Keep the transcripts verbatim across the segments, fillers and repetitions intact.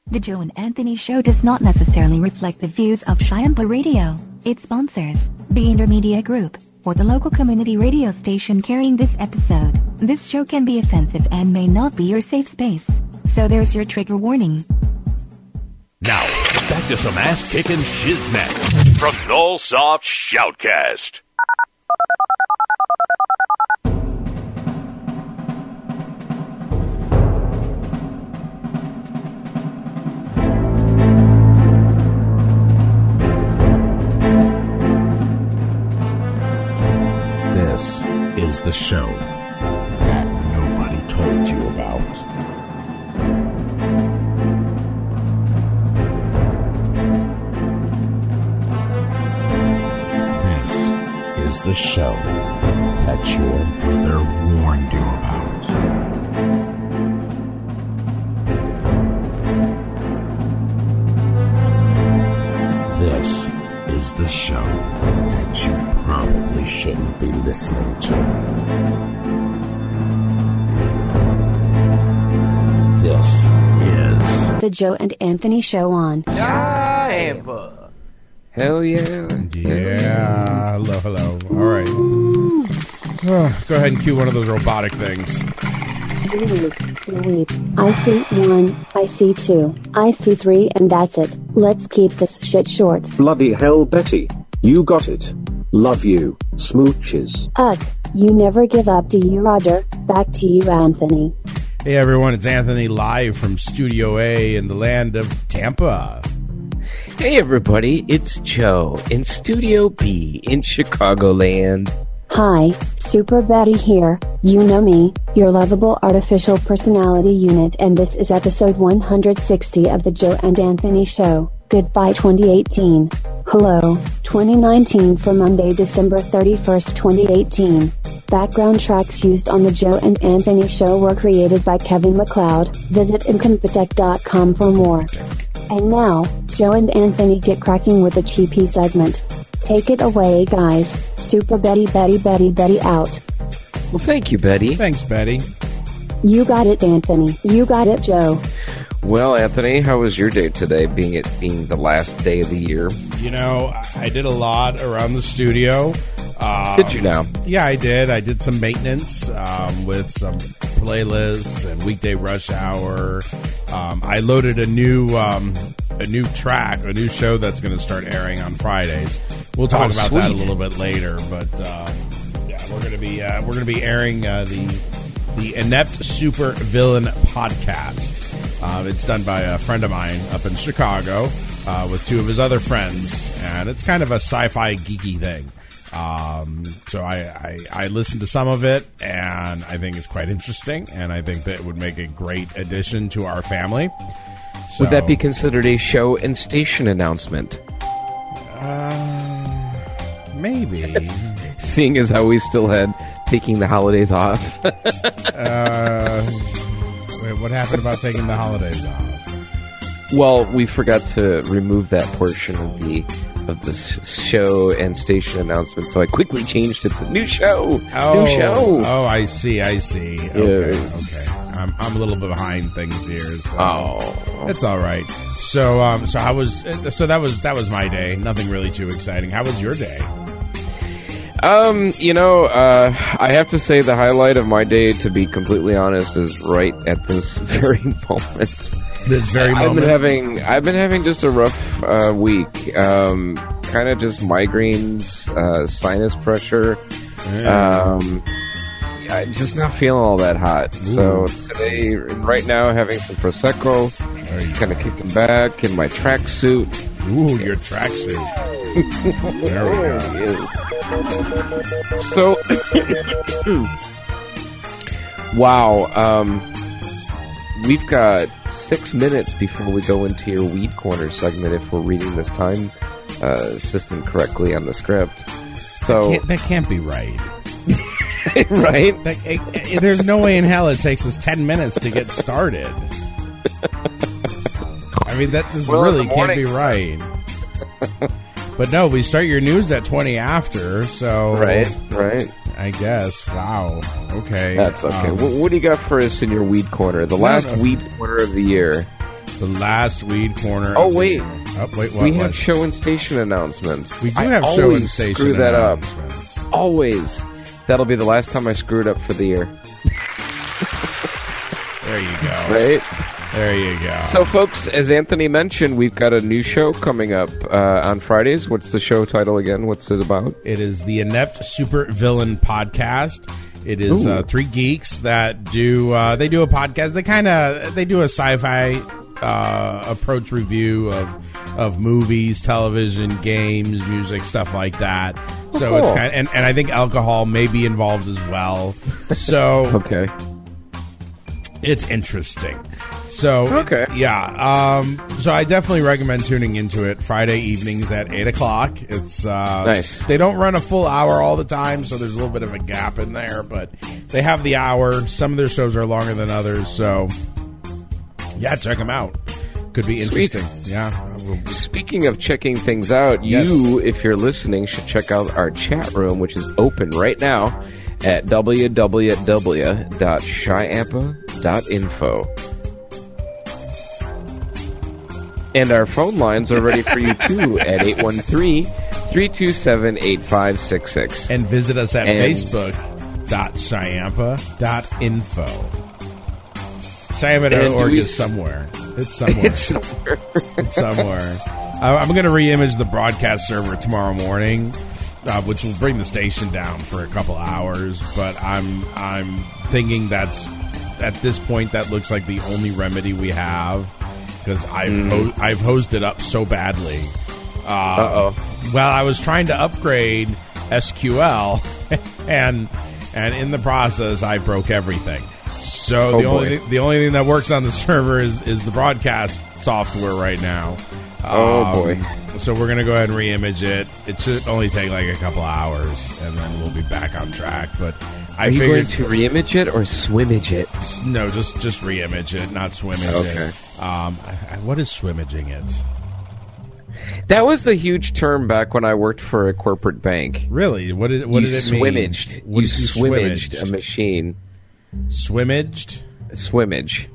The Joe and Anthony Show does not necessarily reflect the views of Shiampa Radio, its sponsors, the Intermedia Group, or the local community radio station carrying this episode. This show can be offensive and may not be your safe space, so there's your trigger warning. Now, back to some ass-kicking shiznit from Nullsoft Shoutcast. This is the show that nobody told you about. This is the show that your mother warned you about. This is the show that you probably shouldn't be listening to. This is The Joe and Anthony Show on Shiampa. Hell yeah. Yeah. Hello, hello. All right. Oh, go ahead and cue one of those robotic things. Wait, I see one, I see two, I see three, and that's it. Let's keep this shit short. Bloody hell, Betty. You got it. Love you. Smooches. Ugh, you never give up, do you, Roger? Back to you, Anthony. Hey, everyone. It's Anthony live from Studio A in the land of Tampa. Hey, everybody. It's Joe in Studio B in Chicagoland. Hi, Super Betty here. You know me, your lovable artificial personality unit, and this is episode one hundred sixty of the Joe and Anthony Show. Goodbye twenty eighteen. Hello, twenty nineteen for Monday, December thirty-first, twenty eighteen. Background tracks used on the Joe and Anthony Show were created by Kevin MacLeod. Visit incompetech dot com for more. And now, Joe and Anthony get cracking with the cheapy segment. Take it away, guys. Super Betty, Betty, Betty, Betty out. Well, thank you, Betty. Thanks, Betty. You got it, Anthony. You got it, Joe. Well, Anthony, how was your day today, being it being the last day of the year? You know, I did a lot around the studio. Um, Did you now? Yeah, I did. I did some maintenance um, with some playlists and Weekday Rush Hour. Um, I loaded a new um, a new track, a new show that's going to start airing on Fridays. We'll talk Oh, about sweet. that a little bit later, but um, yeah, we're going to be uh, we're going to be airing uh, the the Inept Super Villain podcast. Uh, it's done by a friend of mine up in Chicago uh, with two of his other friends, and it's kind of a sci-fi geeky thing. Um, so I, I, I listened to some of it, and I think it's quite interesting, and I think that it would make a great addition to our family. So, Would that be considered a show and station announcement? Uh, maybe. Seeing as how we still had taking the holidays off. uh, wait, what happened about taking the holidays off? Well, we forgot to remove that portion of the of the show and station announcement, so I quickly changed it to new show. Oh, new show. Oh, I see, I see. Okay, Yes. okay. I'm, I'm a little bit behind things here. So Oh, it's all right. So, um, so I was, so that was that was my day. Nothing really too exciting. How was your day? Um, you know, uh, I have to say the highlight of my day, to be completely honest, is right at this very moment. This very I've moment. been having, I've been having just a rough uh, week. Um, kind of just migraines, uh, sinus pressure. Um, I'm just not feeling all that hot. So today, right now, having some Prosecco, just kind of kicking back in my tracksuit. Ooh, your tracksuit. There we go. So, wow. Um, we've got six minutes before we go into your Weed Corner segment if we're reading this time uh, system correctly on the script. So, Can't- that can't be right. right? That, eh, eh, there's no way in hell it takes us ten minutes to get started. I mean, that just Well, in really the can't be morning. right. But no, we start your news at twenty after, so... Right, right. I guess. Wow. Okay. That's okay. Um, what, what do you got for us in your Weed Corner? The last no. Weed Corner of the year. The last weed corner. Oh, of the wait. year. Oh, wait, what? we what? have show and station announcements. We do I have show always and station screw that up. announcements. Always. That'll be the last time I screwed up for the year. There you go. Right? There you go. So, folks, as Anthony mentioned, we've got a new show coming up uh, on Fridays. What's the show title again? What's it about? It is the Inept Supervillain Podcast. It is uh, three geeks that do uh, they do a podcast. They kind of they do a sci-fi uh, approach review of of movies, television, games, music, stuff like that. Oh, so cool. it's kind of, and, and I think alcohol may be involved as well. So Okay. it's interesting. So Okay. yeah. Um, so I definitely recommend tuning into it Friday evenings at eight o'clock. It's uh, Nice. They don't run a full hour all the time, so there's a little bit of a gap in there. But they have the hour. Some of their shows are longer than others. So yeah, check them out. Could be Sweet. interesting. Yeah. Speaking of checking things out, Yes. you, if you're listening, should check out our chat room, which is open right now at w w w dot shyampa dot info. And our phone lines are ready for you, too, at eight one three, three two seven, eight five six six. And visit us at And- facebook dot shyampa dot info. Shyampa dot And org we- is somewhere. It's somewhere. It's somewhere. It's somewhere. I- I'm going to re-image the broadcast server tomorrow morning, uh, which will bring the station down for a couple hours. But I'm I'm thinking that's at this point that looks like the only remedy we have because I've Mm. ho- I've hosed it up so badly. Uh, Uh-oh. Well, I was trying to upgrade S Q L, and and in the process, I broke everything. So Oh, the only boy. thing, the only thing that works on the server is, is the broadcast software right now. Oh, Um, boy. So we're gonna go ahead and re-image it. It should only take like a couple hours, and then we'll be back on track. But I Are you figured going to re-image it or swimage it? no, just just re-image it, not swimage Okay. it. Um, I, I, what is swimaging it? That was the huge term back when I worked for a corporate bank. Really? What did what you did it mean? swimmaged. What You did you swimmaged swimmaged? a machine. Swimmaged? Swimmage.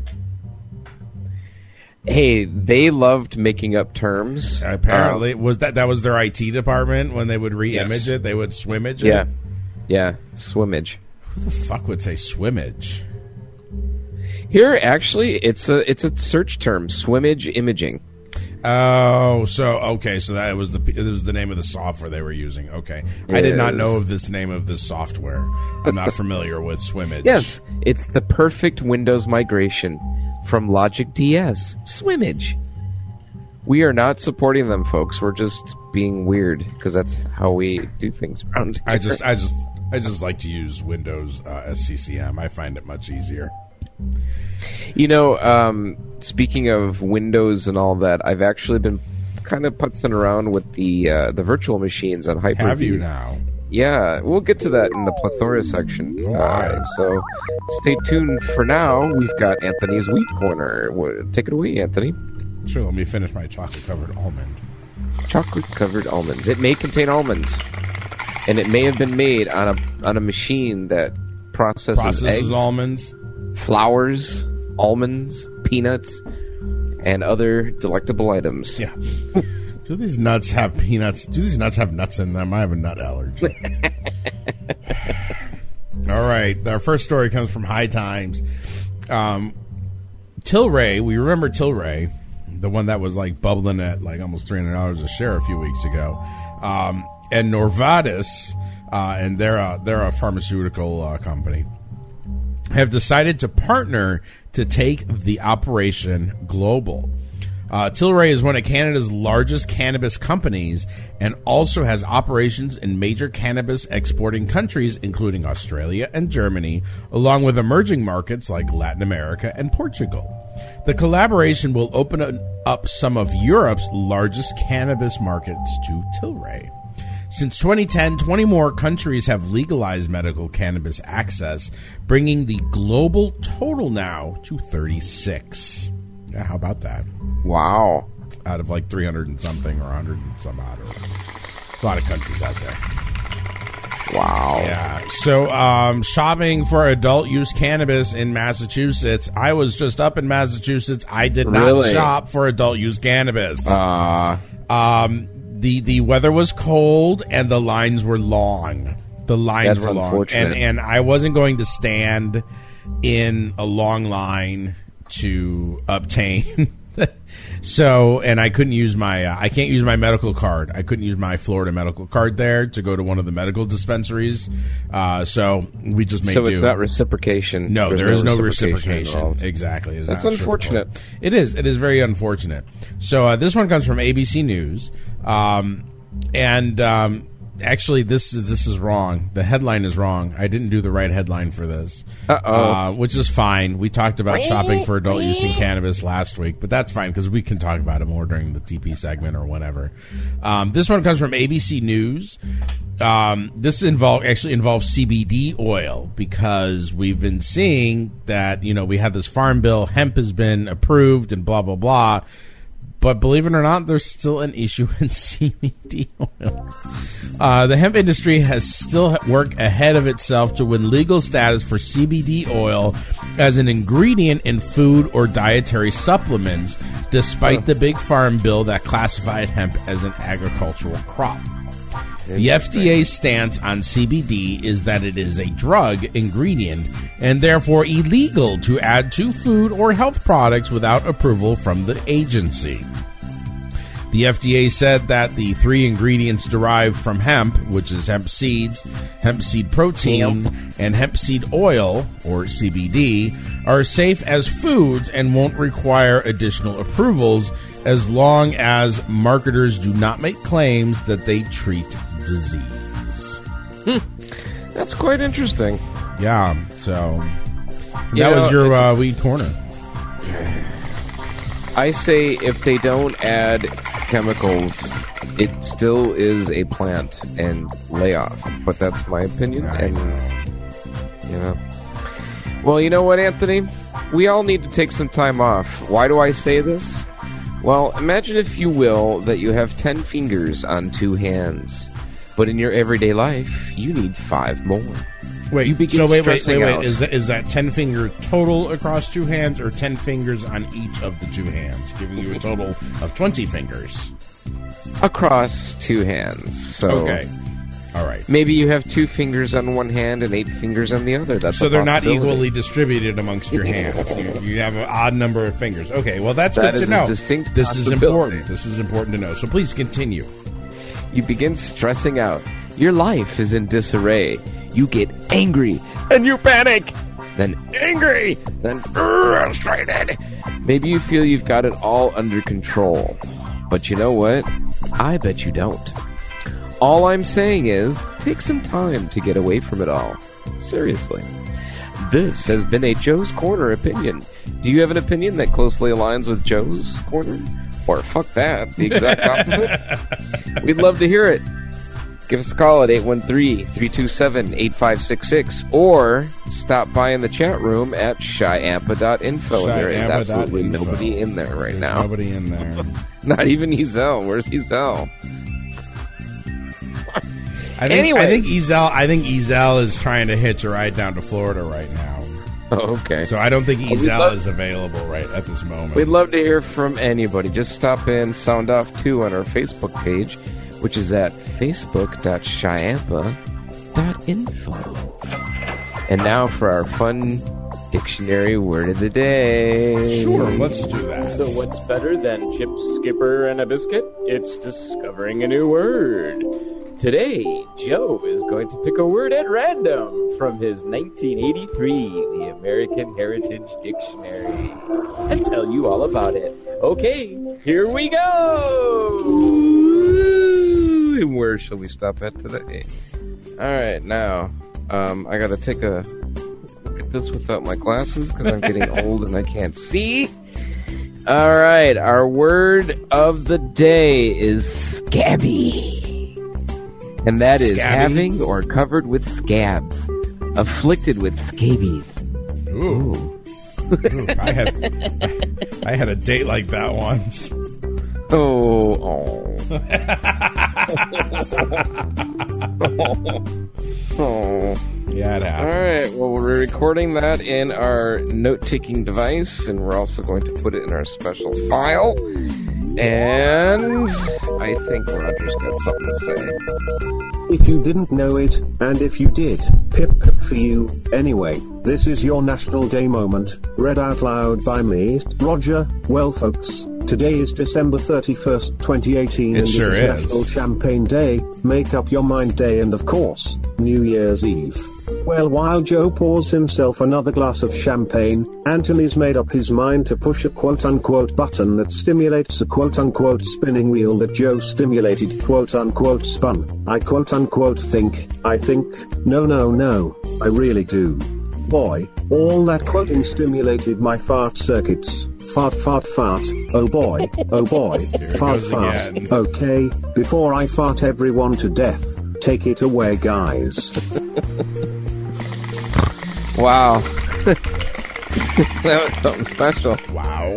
Hey, they loved making up terms. Apparently, Um, was that that was their I T department when they would re-image Yes. it? They would swimage it. yeah, yeah, swimmage. Who the fuck would say swimmage? Here, actually, it's a it's a search term. Swimmage imaging. Oh, so okay, so that was the it was the name of the software they were using. Okay, I did not Yes. know of this name of this software. I'm not familiar with swimmage. Yes, it's the perfect Windows migration from Logic D S. Swimmage. We are not supporting them, folks. We're just being weird because that's how we do things around here. I just, I just, I just like to use Windows uh, S C C M. I find it much easier. You know, um, speaking of Windows and all that, I've actually been kind of putzing around with the uh, the virtual machines on Hyper-V. Have you now? Yeah, we'll get to that in the plethora section. All Uh, right. so stay tuned. For now, we've got Anthony's Wheat Corner. Wha- Take it away, Anthony. Sure. Let me finish my chocolate-covered almond. Chocolate-covered almonds. It may contain almonds, and it may have been made on a on a machine that processes, Processes eggs, almonds. flowers, almonds, peanuts, and other delectable items. Yeah. Do these nuts have peanuts? Do these nuts have nuts in them? I have a nut allergy. All right. Our first story comes from High Times. Um, Tilray, we remember Tilray, the one that was like bubbling at like almost three hundred dollars a share a few weeks ago. Um, and Novartis, uh, and they're a, they're a pharmaceutical uh, company, have decided to partner to take the operation global. Uh, Tilray is one of Canada's largest cannabis companies and also has operations in major cannabis exporting countries, including Australia and Germany, along with emerging markets like Latin America and Portugal. The collaboration will open up some of Europe's largest cannabis markets to Tilray. Since twenty ten, twenty more countries have legalized medical cannabis access, bringing the global total now to thirty-six. Yeah, how about that? Wow. Out of like three hundred and something or one hundred and some odd. Or a lot of countries out there. Wow. Yeah. So, um, shopping for adult use cannabis in Massachusetts. I was just up in Massachusetts. I did not Really? shop for adult use cannabis. Uh, Um, the the weather was cold and the lines were long. The lines That's were long, unfortunate. and and I wasn't going to stand in a long line to obtain. So, and I couldn't use my, uh, I can't use my medical card. I couldn't use my Florida medical card there to go to one of the medical dispensaries. Uh, so we just made so do. it's not reciprocation. No, There's there is no reciprocation reciprocation. involved. Exactly. It's That's not unfortunate. reciprocal. It is. It is very unfortunate. So uh, this one comes from A B C News, um, and um, actually, this is this is wrong. The headline is wrong. I didn't do the right headline for this. Uh-oh. Uh, which is fine. We talked about shopping for adult use in cannabis last week, but that's fine because we can talk about it more during the T P segment or whatever. Um, this one comes from A B C News. Um, this involve actually involves C B D oil because we've been seeing that, you know, we had this farm bill, hemp has been approved and blah, blah, blah. But believe it or not, there's still an issue in C B D oil. Uh, the hemp industry has still worked ahead of itself to win legal status for C B D oil as an ingredient in food or dietary supplements, despite the big farm bill that classified hemp as an agricultural crop. The F D A's stance on C B D is that it is a drug ingredient and therefore illegal to add to food or health products without approval from the agency. The F D A said that the three ingredients derived from hemp, which is hemp seeds, hemp seed protein, and hemp seed oil, or C B D, are safe as foods and won't require additional approvals as long as marketers do not make claims that they treat disease. That's quite interesting. Yeah, so You that know, was your it's- uh, weed corner. I say if they don't add chemicals, it still is a plant and lay off. But that's my opinion. And, you know. Well, you know what, Anthony? We all need to take some time off. Why do I say this? Well, imagine, if you will, that you have ten fingers on two hands. But in your everyday life, you need five more. Wait, You begin so wait, wait, stressing wait, wait. out. Is that, is that ten finger total across two hands, or ten fingers on each of the two hands, giving you a total of twenty fingers? Across two hands. So Okay, all right. maybe you have two fingers on one hand and eight fingers on the other. That's So a they're not possibility. equally distributed amongst your hands. You, you have an odd number of fingers. Okay, well that's That good is to a know. distinct this is possibility. important. This is important to know. So please continue. You begin stressing out. Your life is in disarray. You get angry, and you panic. Then angry, then frustrated. Maybe you feel you've got it all under control. But you know what? I bet you don't. All I'm saying is, take some time to get away from it all. Seriously. This has been a Joe's Corner opinion. Do you have an opinion that closely aligns with Joe's Corner? Or fuck that, the exact opposite? We'd love to hear it. Give us a call at eight one three, three two seven, eight five six six or stop by in the chat room at shyampa dot info. And there is Shyampa dot absolutely info. nobody in there right There's now. Nobody in there. Not even Ezel. Where's Ezel? I think, Anyways. I think Ezel. I think Ezel is trying to hitch a ride down to Florida right now. Oh, okay. So I don't think we'd Ezel love- is available right at this moment. We'd love to hear from anybody. Just stop in, sound off too on our Facebook page, which is at facebook dot shyampa dot info. And now for our fun dictionary word of the day. Sure, let's do that. So what's better than chips, skipper, and a biscuit? It's discovering a new word. Today, Joe is going to pick a word at random from his nineteen eighty-three The American Heritage Dictionary and tell you all about it. Okay, here we go! Ooh, and where shall we stop at today? Alright, now, um, I gotta take a look at this without my glasses because I'm getting old and I can't see. Alright, our word of the day is scabby. And that is Scabby? having or covered with scabs, afflicted with scabies. Ooh. Ooh, I had I had a date like that once. Oh, oh. Oh. Yeah, it All happened. right. Well, we're recording that in our note-taking device, and we're also going to put it in our special file. And I think Roger's got something to say. If you didn't know it, and if you did, pip pip for you. Anyway, this is your National Day moment, read out loud by me, Roger. Well, folks, today is December thirty-first, twenty eighteen, It and sure it is is. National Champagne Day, Make Up Your Mind Day, and of course, New Year's Eve. Well, while Joe pours himself another glass of champagne, Anthony's made up his mind to push a quote-unquote button that stimulates a quote-unquote spinning wheel that Joe stimulated quote-unquote spun. I quote-unquote think, I think, no no no, I really do. Boy, all that quoting stimulated my fart circuits. Fart fart fart, oh boy, oh boy, fart goes fart. again. Okay, before I fart everyone to death, take it away guys. Wow. That was something special. Wow.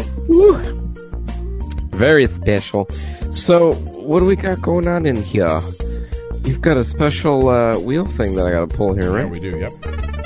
Very special. So, what do we got going on in here? You've got a special uh, wheel thing that I gotta pull here, Yeah, right? we do, yep.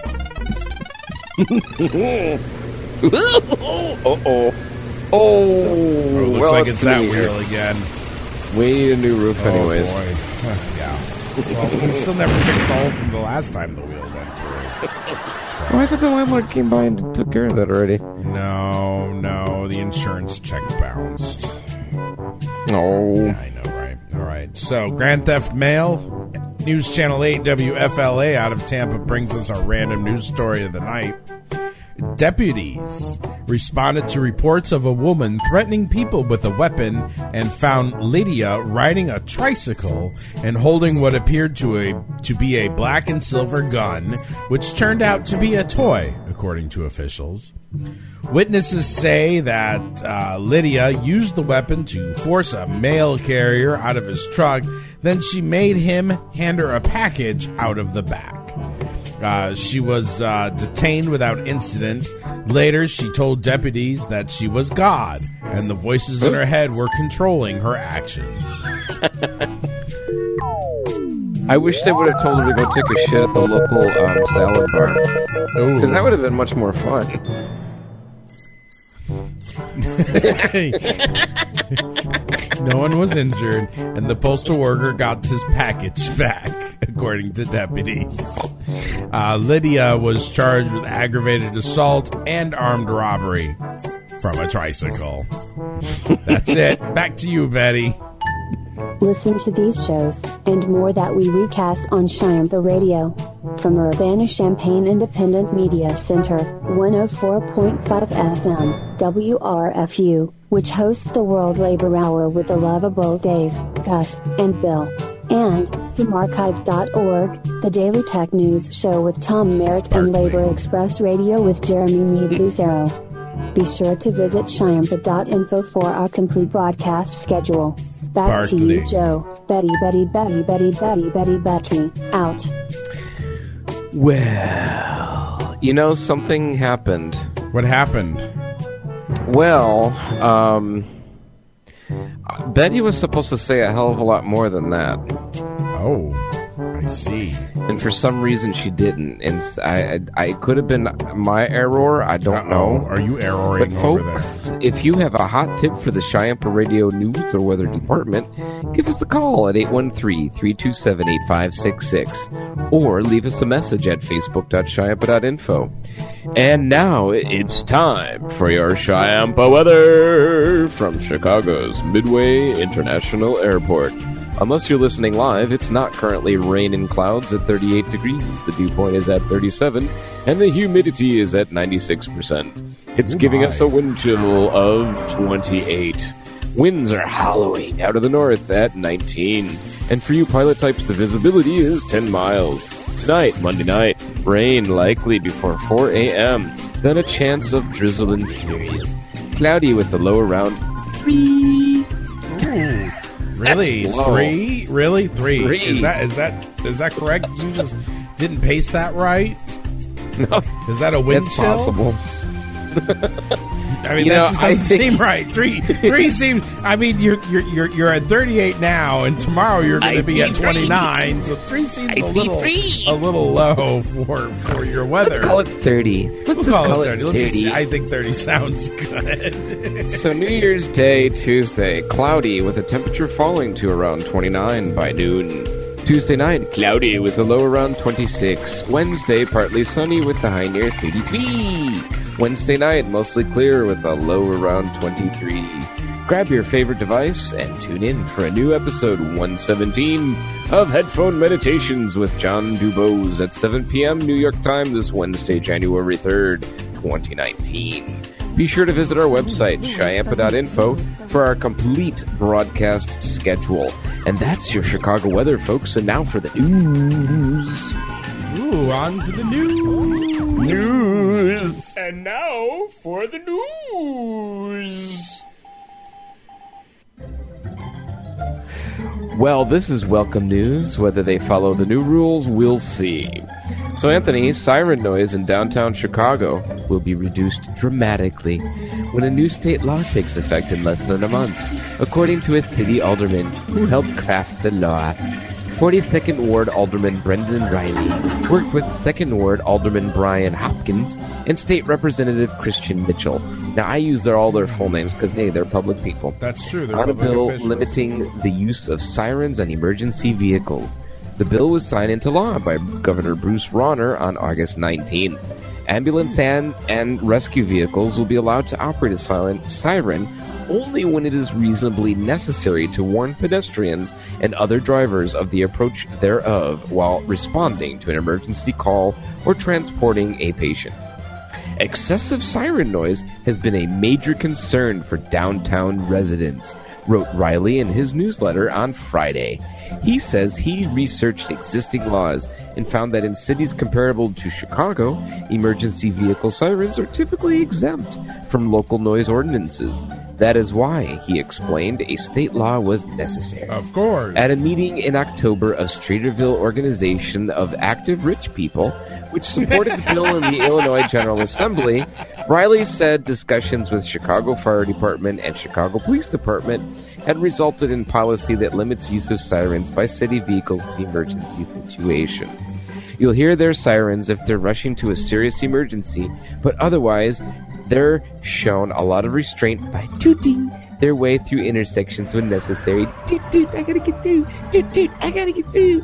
Uh-oh. Oh, Oh, looks well, like it's it's that gonna be wheel here. again. We need a new roof Oh, anyways. boy. Yeah. Well, we still never fixed the hole from the last time the wheel went through. Oh, I thought the landlord came by and took care of that already. No, no, the insurance check bounced. Oh. Yeah, I know, right? All right. So, Grand Theft Mail, News Channel eight W F L A out of Tampa brings us our random news story of the night. Deputies responded to reports of a woman threatening people with a weapon and found Lydia riding a tricycle and holding what appeared to a to be a black and silver gun, which turned out to be a toy, according to officials. Witnesses say that uh, Lydia used the weapon to force a mail carrier out of his truck. Then she made him hand her a package out of the back. Uh, she was uh, detained without incident. Later, she told deputies that she was God, and the voices in her head were controlling her actions. I wish they would have told her to go take a shit at the local um, salad bar. Because that would have been much more fun. No one was injured, and the postal worker got his package back, according to deputies. Uh, Lydia was charged with aggravated assault and armed robbery from a tricycle. That's it. Back to you, Betty. Listen to these shows, and more that we recast on Shiampa Radio. From Urbana-Champaign Independent Media Center, one oh four point five F M, W R F U, which hosts the World Labor Hour with the lovable Dave, Gus, and Bill. And, from archive dot org, the Daily Tech News Show with Tom Merritt and Labor Express Radio with Jeremy Meade Lucero. Be sure to visit Shiampa dot info for our complete broadcast schedule. Back to you, Joe. Betty, Betty, Betty, Betty, Betty, Betty, Betty, out. Well, you know, something happened. What happened? Well, um, Betty was supposed to say a hell of a lot more than that. Oh, I see. And for some reason she didn't. And I, I, I could have been my error. I don't Uh-oh. know. Are you erroring But over folks, there? if you have a hot tip for the Shiampa Radio News or Weather Department, give us a call at eight one three, three two seven, eight five six six or leave us a message at facebook dot shiampa dot info. And now it's time for your Shiampa weather from Chicago's Midway International Airport. Unless you're listening live, it's not currently rain and clouds at thirty-eight degrees. The dew point is at thirty-seven, and the humidity is at ninety-six percent. It's Ooh, giving my. us a wind chill of twenty-eight. Winds are hollowing out of the north at nineteen. And for you pilot types, the visibility is ten miles. Tonight, Monday night, rain likely before four a.m., then a chance of drizzle and flurries. Cloudy with the low around three. Ooh. Really? That's low. Three? Really? Three. Three. Is that is that is that correct? You just didn't pace that right? No, Is that a wind it's chill? possible. I mean, You that know, just I doesn't think- seem right. Three, three seems. I mean, you're you're you're you're at thirty-eight now, and tomorrow you're going I to be see at three. twenty-nine. So three seems I a see little three. a little low for for your weather. Let's call it thirty. Let's We'll just call, call it it thirty. Let's just- thirty. I think thirty sounds good. So New Year's Day, Tuesday, cloudy with a temperature falling to around twenty-nine by noon. Tuesday night, cloudy with a low around twenty-six. Wednesday, partly sunny with the high near thirty-three. Wednesday night, mostly clear with a low around twenty-three. Grab your favorite device and tune in for a new episode one seventeen of Headphone Meditations with John Dubose at seven p.m. New York time this Wednesday, January third, twenty nineteen. Be sure to visit our website, Chiampa dot info, for our complete broadcast schedule. And that's your Chicago weather, folks. And now for the news. Ooh, on to the news. News. And now for the news. Well, this is welcome news. Whether they follow the new rules, we'll see. So, Anthony, siren noise in downtown Chicago will be reduced dramatically when a new state law takes effect in less than a month, according to a city alderman who helped craft the law. forty-second Ward Alderman Brendan Riley worked with second Ward Alderman Brian Hopkins and State Representative Christian Mitchell. Now, I use their, all their full names because, hey, they're public people. That's true. They're On a public bill officials. limiting the use of sirens on emergency vehicles. The bill was signed into law by Governor Bruce Rauner on August nineteenth. Ambulance and, and rescue vehicles will be allowed to operate a silent siren only when it is reasonably necessary to warn pedestrians and other drivers of the approach thereof while responding to an emergency call or transporting a patient. Excessive siren noise has been a major concern for downtown residents, wrote Riley in his newsletter on Friday. He says he researched existing laws and found that in cities comparable to Chicago, emergency vehicle sirens are typically exempt from local noise ordinances. That is why, he explained, a state law was necessary. Of course. At a meeting in October of Streeterville Organization of Active Rich People, which supported the bill in the Illinois General Assembly, Riley said discussions with Chicago Fire Department and Chicago Police Department had resulted in policy that limits use of sirens by city vehicles to emergency situations. You'll hear their sirens if they're rushing to a serious emergency, but otherwise, they're shown a lot of restraint by tooting their way through intersections when necessary. Toot toot, I gotta get through. Toot toot, I gotta get through.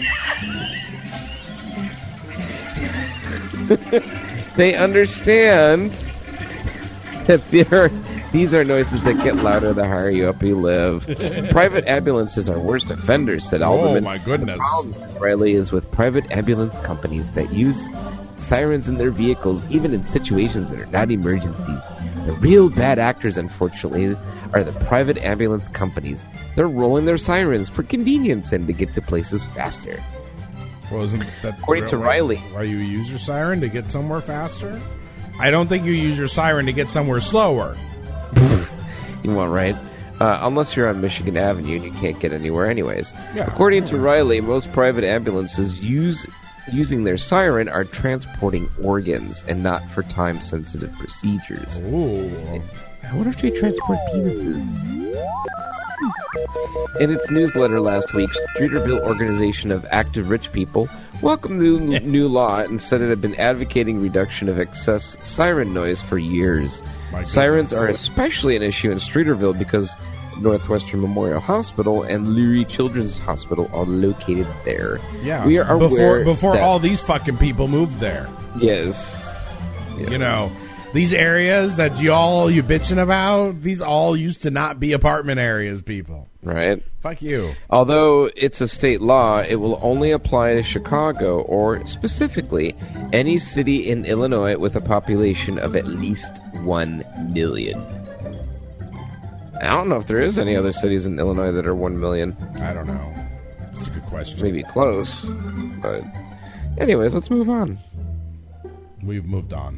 They understand that there are, these are noises that get louder the higher you up you live. Private ambulances are worst offenders, said Alderman. Oh, my goodness. The problem, said Riley, is with private ambulance companies that use sirens in their vehicles, even in situations that are not emergencies. The real bad actors, unfortunately, are the private ambulance companies. They're rolling their sirens for convenience and to get to places faster. Well, isn't that According to Riley. Why you use your siren to get somewhere faster? I don't think you use your siren to get somewhere slower. You want right? Uh, unless you're on Michigan Avenue and you can't get anywhere anyways. Yeah. According to Riley, most private ambulances use using their siren are transporting organs and not for time-sensitive procedures. Ooh. I wonder if they transport penises. In its newsletter last week, Streeterville Organization of Active Rich People welcomed the new, new law and said it had been advocating reduction of excess siren noise for years. My Sirens goodness. are especially an issue in Streeterville because Northwestern Memorial Hospital and Lurie Children's Hospital are located there. Yeah. We are before aware before that- all these fucking people moved there. Yes. yes. You know, these areas that y'all you bitching about, these all used to not be apartment areas, people. Right? Fuck you. Although it's a state law, it will only apply to Chicago, or specifically, any city in Illinois with a population of at least one million. I don't know if there is any other cities in Illinois that are one million. I don't know. That's a good question. Maybe close. But anyways, let's move on. We've moved on.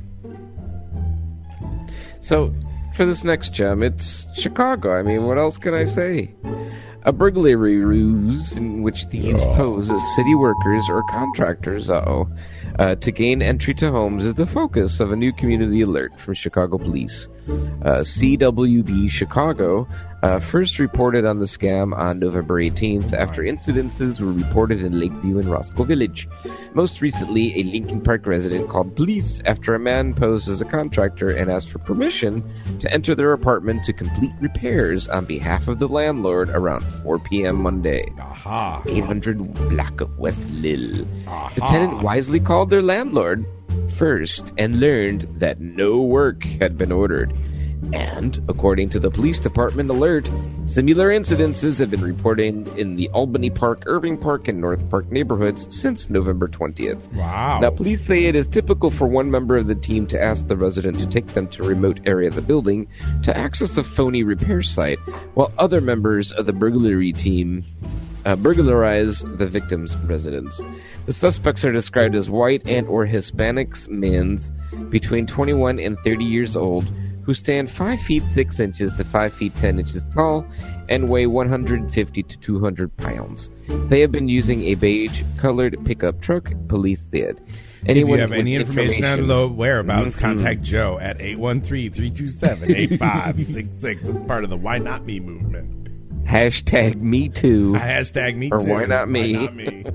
So, for this next gem, it's Chicago. I mean, what else can I say? A burglary ruse in which thieves Oh. pose as city workers or contractors, uh-oh, uh, to gain entry to homes is the focus of a new community alert from Chicago police. Uh, C W B Chicago uh, first reported on the scam on November eighteenth after incidences were reported in Lakeview and Roscoe Village. Most recently, a Lincoln Park resident called police after a man posed as a contractor and asked for permission to enter their apartment to complete repairs on behalf of the landlord around four p.m. Monday. Aha. eight hundred Black of West Lille. Aha. The tenant wisely called their landlord first and learned that no work had been ordered. And, according to the police department alert, similar incidences have been reported in the Albany Park, Irving Park, and North Park neighborhoods since November twentieth. Wow. Now, police say it is typical for one member of the team to ask the resident to take them to a remote area of the building to access a phony repair site, while other members of the burglary team Uh, burglarize the victim's residence. The suspects are described as white and or Hispanics men's between twenty-one and thirty years old who stand five feet six inches to five feet ten inches tall and weigh one hundred fifty to two hundred pounds. They have been using a beige-colored pickup truck, police said. Anyone if you have any information, information on the whereabouts, mm-hmm. contact Joe at eight one three, three two seven, eight five six six. It's part of the Why Not Me movement. Hashtag me too. Hashtag me or too. Or why not me? Why not me?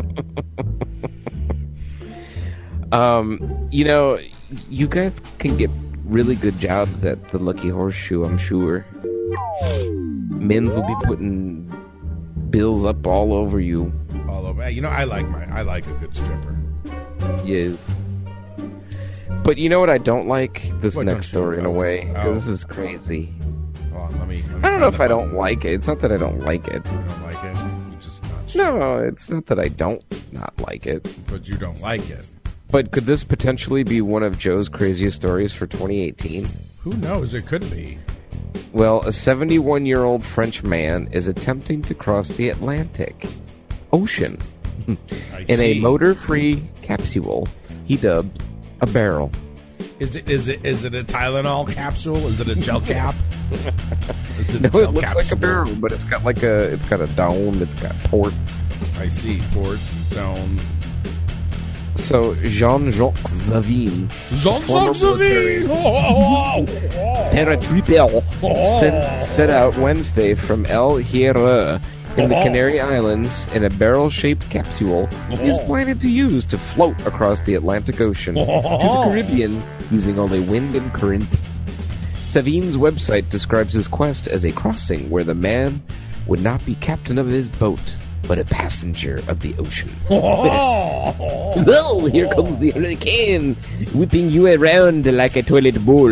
um, you know, you guys can get really good jobs at the Lucky Horseshoe, I'm sure. Men's will be putting bills up all over you. All over. You know, I like my. I like a good stripper. Yes. But you know what I don't like? This what next story in a way. Because oh. this is crazy. Well, let me, let me I don't know if I button. don't like it. It's not that I don't like it. You don't like it? You just not sure. No, it's not that I don't not like it. But you don't like it. But could this potentially be one of Joe's craziest stories for twenty eighteen? Who knows? It could be. Well, a seventy-one-year-old French man is attempting to cross the Atlantic Ocean in see. a motor-free capsule he dubbed a barrel. Is it is it is it a Tylenol capsule? Is it a gel cap? Is it no, a gel it looks capsule? like a barrel, but it's got like a it's got a dome. It's got ports. I see ports, domes. So Jean-Jacques Zavine, Jean-Jacques Zavine, paratrooper, set, set out Wednesday from El Hierro in the Canary Islands in a barrel-shaped capsule he is planning to use to float across the Atlantic Ocean to the Caribbean using only wind and current. Savine's website describes his quest as a crossing where the man would not be captain of his boat, but a passenger of the ocean. Oh, here comes the hurricane, whipping you around like a toilet bowl.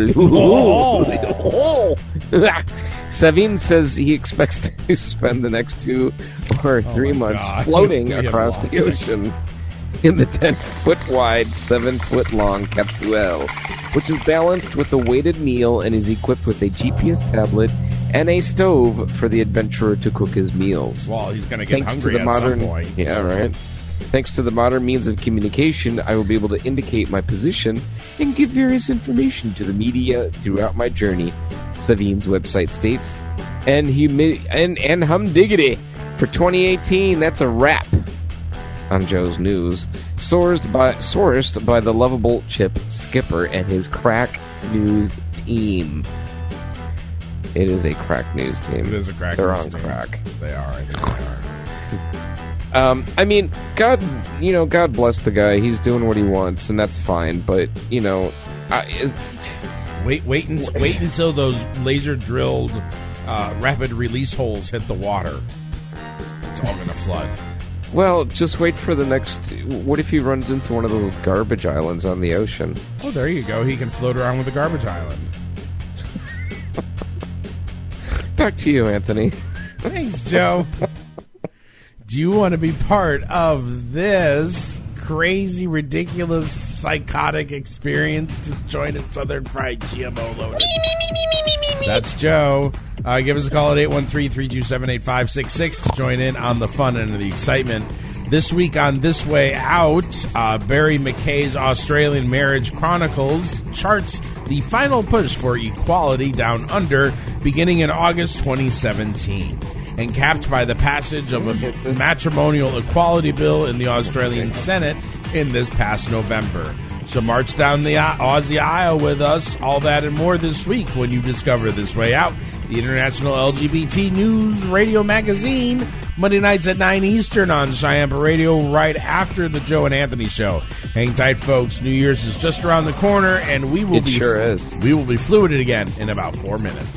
Savine says he expects to spend the next two or three oh months God. floating across the ocean in the ten-foot wide, seven-foot-long capsule, which is balanced with a weighted meal and is equipped with a G P S tablet and a stove for the adventurer to cook his meals. Well, he's going to get Thanks hungry to the at modern, some point. Yeah, right. Thanks to the modern means of communication, I will be able to indicate my position and give various information to the media throughout my journey, Savine's website states. And humi- and, and hum diggity. For twenty eighteen, that's a wrap on Joe's News. Sourced by, sourced by the lovable Chip Skipper and his crack news team. It is a crack news team. It is a crack They're news on team. crack. They are. I think they are. Um, I mean, God, you know, God bless the guy. He's doing what he wants, and that's fine. But you know, I, is, wait, wait, and, wait until those laser drilled uh, rapid release holes hit the water. It's all going to flood. Well, just wait for the next. What if he runs into one of those garbage islands on the ocean? Oh, there you go. He can float around with the garbage island. Back to you, Anthony. Thanks, Joe. Do you want to be part of this crazy, ridiculous, psychotic experience? Just join us, Southern Fried G M O loaded. That's Joe. Uh, give us a call at eight one three, three two seven, eight five six six to join in on the fun and the excitement. This week on This Way Out, uh, Barry McKay's Australian Marriage Chronicles charts the final push for equality down under beginning in August twenty seventeen. And capped by the passage of a matrimonial equality bill in the Australian Senate in this past November. So march down the Aussie aisle with us, all that and more this week when you discover This Way Out, the International L G B T News Radio Magazine, Monday nights at nine Eastern on Cheyenne Radio, right after the Joe and Anthony Show. Hang tight, folks. New Year's is just around the corner, and we will it be sure is. We will be fluid again in about four minutes.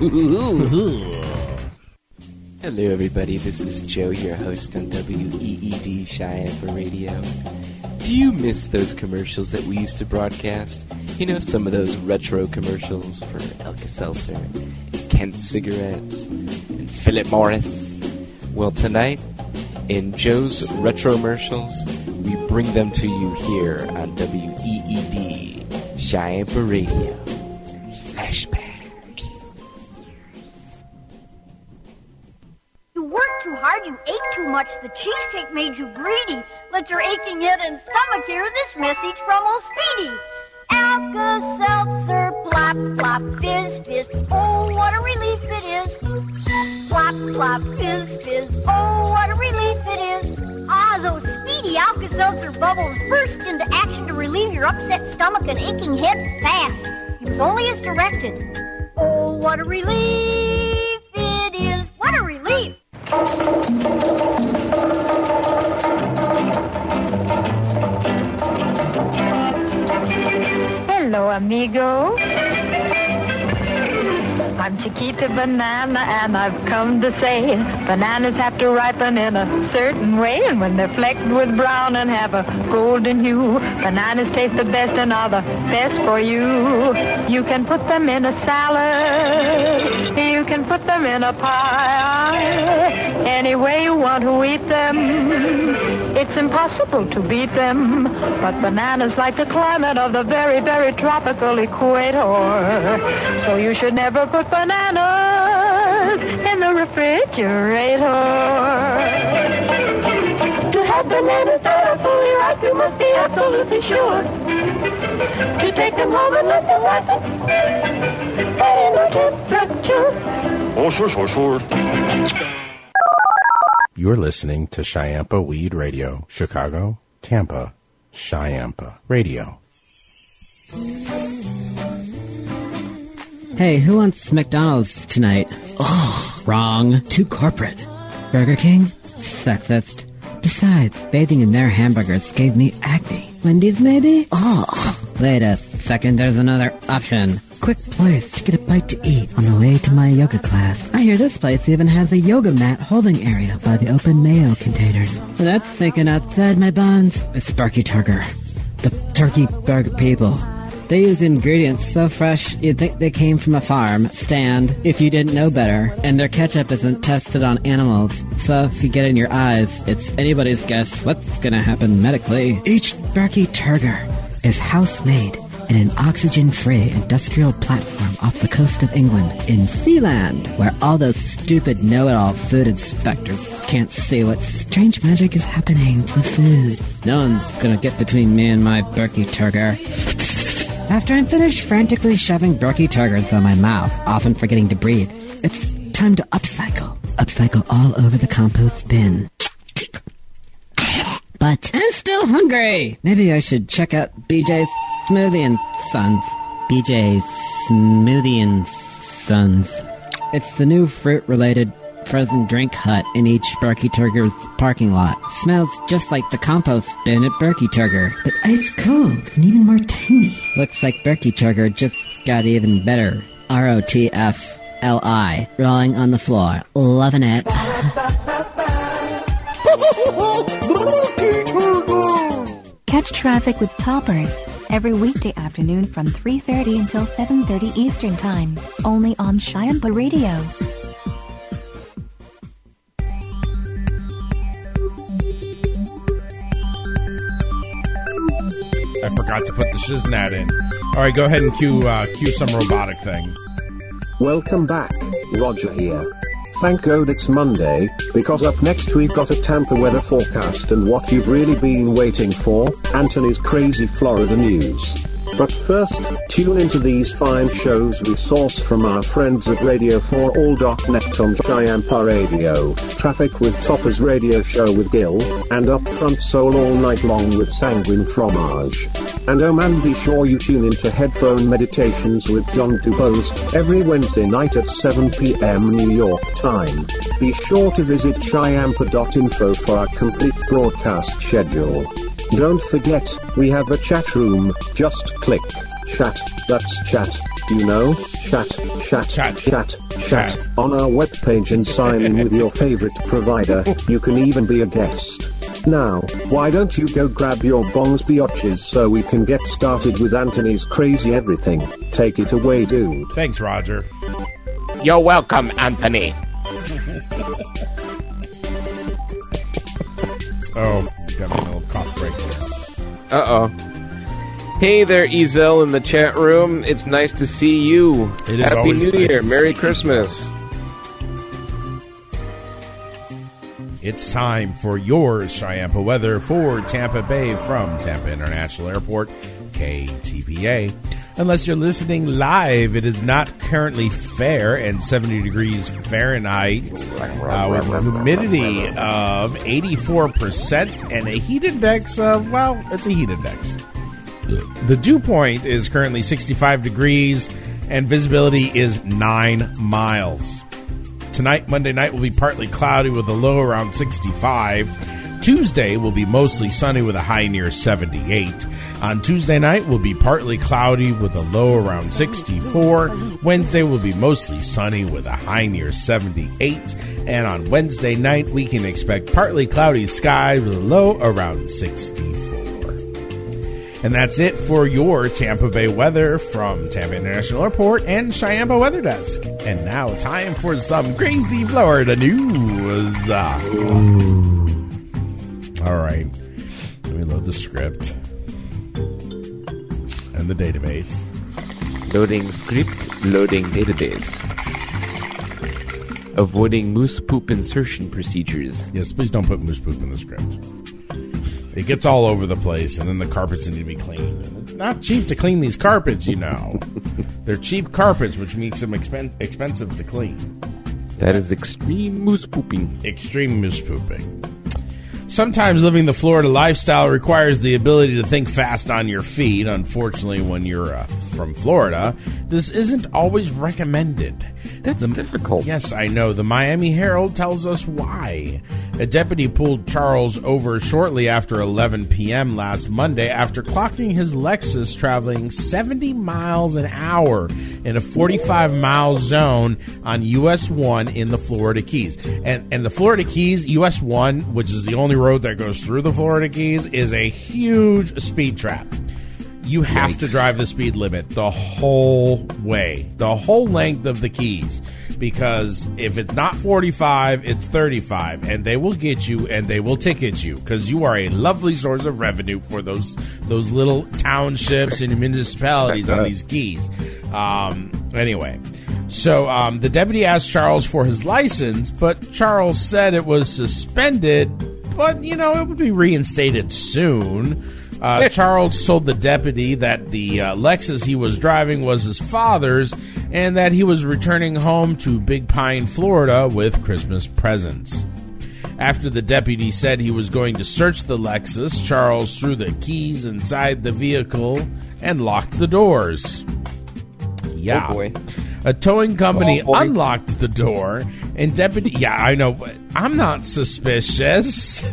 Hello, everybody. This is Joe, your host on W E E D Cheyenne Radio. Do you miss those commercials that we used to broadcast? You know, some of those retro commercials for Alka-Seltzer, and Kent cigarettes, and Philip Morris. Well, tonight, in Joe's Retromercials, we bring them to you here on W E E D Cheyenne Radio. Flashback. You worked too hard, you ate too much, the cheesecake made you greedy. Let your aching head and stomach hear this message from old Speedy. Alka-Seltzer, plop, plop, fizz, fizz, oh, what a relief it is. Plop, plop, fizz, fizz, oh, what a relief it is. Ah, those speedy Alka-Seltzer bubbles burst into action to relieve your upset stomach and aching head fast. Use only as directed. Oh, what a relief it is. What a relief. Hello, amigo. I'm Chiquita Banana, and I've come to say bananas have to ripen in a certain way, and when they're flecked with brown and have a golden hue, bananas taste the best and are the best for you. You can put them in a salad, you can put them in a pie, any way you want to eat them. It's impossible to beat them, but bananas like the climate of the very, very tropical equator. So you should never put bananas in the refrigerator. To have bananas that are fully ripe, you must be absolutely sure to take them home and let them ripen at inner temperature. Oh, sure, sure, sure. You're listening to Cheyenne Weed Radio, Chicago, Tampa, Cheyenne Radio. Hey, who wants McDonald's tonight? Oh, wrong. Too corporate. Burger King? Sexist. Besides, bathing in their hamburgers gave me acne. Wendy's, maybe? Oh. Wait a second, there's another option. Quick place to get a bite to eat on the way to my yoga class. I hear this place even has a yoga mat holding area by the open mayo containers. That's thinking outside my buns. It's Sparky Turger. The turkey burger people. They use ingredients so fresh you'd think they came from a farm stand if you didn't know better, and their ketchup isn't tested on animals, so if you get in your eyes, it's anybody's guess what's gonna happen medically. Each Sparky Turger is house-made in an oxygen-free industrial platform off the coast of England in Sealand, where all those stupid know-it-all food inspectors can't see what strange magic is happening with food. No one's gonna get between me and my Berkey Turger. After I'm finished frantically shoving Berkey Turgers down my mouth, often forgetting to breathe, it's time to upcycle. Upcycle all over the compost bin. But I'm still hungry! Maybe I should check out B J's Smoothie and Sons. B J's Smoothie and Sons. It's the new fruit-related frozen drink hut in each Berkey Turger's parking lot. Smells just like the compost bin at Berkey Turger, but ice cold and even more tiny. Looks like Berkey Turger just got even better. R O T F L I. Rolling on the floor. Loving it. Catch traffic with Toppers every weekday afternoon from three thirty until seven thirty Eastern Time, only on Cheyenne Radio. I forgot to put the shiznat in. All right, go ahead and cue uh, cue some robotic thing. Welcome back, Roger here. Thank God it's Monday, because up next we've got a Tampa weather forecast and what you've really been waiting for, Anthony's crazy Florida news. But first, tune into these fine shows we source from our friends at radio for all dot net on Chiampa Radio, Traffic with Toppers Radio Show with Gil, and Upfront Soul All Night Long with Sanguine Fromage. And oh man, be sure you tune into Headphone Meditations with John Dubose, every Wednesday night at seven p.m. New York time. Be sure to visit chiampa dot info for our complete broadcast schedule. Don't forget, we have a chat room, just click chat, that's chat, you know, chat, chat, chat, chat, chat, on our webpage and sign in with your favorite provider. You can even be a guest. Now, why don't you go grab your bongs biotches so we can get started with Anthony's crazy everything. Take it away, dude. Thanks, Roger. You're welcome, Anthony. Oh, you got me a little cough break there. Uh-oh. Hey there, Ezel in the chat room. It's nice to see you. It is Happy always New nice Year. to Merry see Christmas. It's time for your Chiampa weather for Tampa Bay from Tampa International Airport, K T P A. Unless you're listening live, it is not currently fair and seventy degrees Fahrenheit uh, with a humidity of eighty-four percent and a heat index of, well, it's a heat index. The dew point is currently sixty-five degrees and visibility is nine miles. Tonight, Monday night, will be partly cloudy with a low around sixty-five. Tuesday will be mostly sunny with a high near seventy-eight. On Tuesday night will be partly cloudy with a low around sixty-four. Wednesday will be mostly sunny with a high near seventy-eight. And on Wednesday night, we can expect partly cloudy skies with a low around sixty-four. And that's it for your Tampa Bay weather from Tampa International Airport and Chiampa Weather Desk. And now time for some crazy Florida news. Uh, all right. Let me load the script and the database. Loading script, loading database. Avoiding moose poop insertion procedures. Yes, please don't put moose poop in the script. It gets all over the place, and then the carpets need to be cleaned. And it's not cheap to clean these carpets, you know. They're cheap carpets, which makes them expen- expensive to clean. That is extreme moose pooping. Extreme moose pooping. Sometimes living the Florida lifestyle requires the ability to think fast on your feet. Unfortunately, when you're uh, from Florida, this isn't always recommended. That's the, difficult. Yes, I know. The Miami Herald tells us why. A deputy pulled Charles over shortly after eleven p.m. last Monday after clocking his Lexus traveling seventy miles an hour in a forty-five mile zone on U S one in the Florida Keys. And, and the Florida Keys, U S one, which is the only road that goes through the Florida Keys, is a huge speed trap. You have Yikes. to drive the speed limit the whole way, the whole length of the Keys, because if it's not forty-five, it's thirty-five, and they will get you and they will ticket you because you are a lovely source of revenue for those those little townships and municipalities on these Keys. Um, anyway, so um, the deputy asked Charles for his license, but Charles said it was suspended, but, you know, it would be reinstated soon. Uh, Charles told the deputy that the uh, Lexus he was driving was his father's and that he was returning home to Big Pine, Florida with Christmas presents. After the deputy said he was going to search the Lexus, Charles threw the keys inside the vehicle and locked the doors. Yeah. Oh boy. A towing company oh unlocked the door and deputy... Yeah, I know, but I'm not suspicious.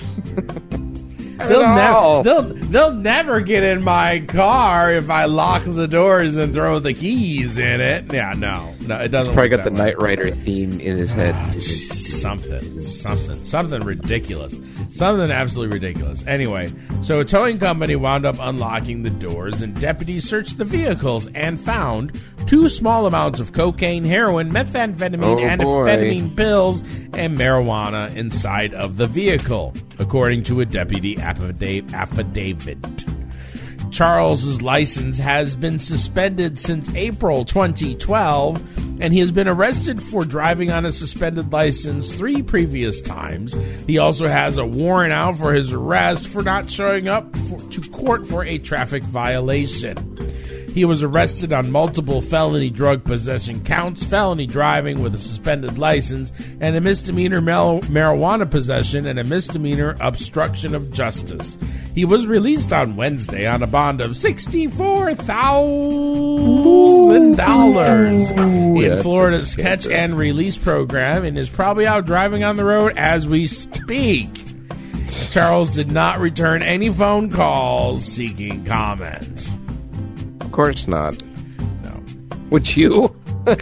They'll, nev- they'll, they'll never get in my car if I lock the doors and throw the keys in it. Yeah, no. no it doesn't. He's probably got the way. Knight Rider theme in his head. Oh, something. Something. Something ridiculous. Something absolutely ridiculous. Anyway, so a towing company wound up unlocking the doors, and deputies searched the vehicles and found two small amounts of cocaine, heroin, methamphetamine, oh, amphetamine pills, and marijuana inside of the vehicle, according to a deputy affidavit. Charles's license has been suspended since April twenty twelve, and he has been arrested for driving on a suspended license three previous times. He also has a warrant out for his arrest for not showing up for, to court for a traffic violation. He was arrested on multiple felony drug possession counts, felony driving with a suspended license, and a misdemeanor mar- marijuana possession and a misdemeanor obstruction of justice. He was released on Wednesday on a bond of sixty-four thousand dollars in Florida's catch and release program and is probably out driving on the road as we speak. Charles did not return any phone calls seeking comment. Of course not. No. Would you?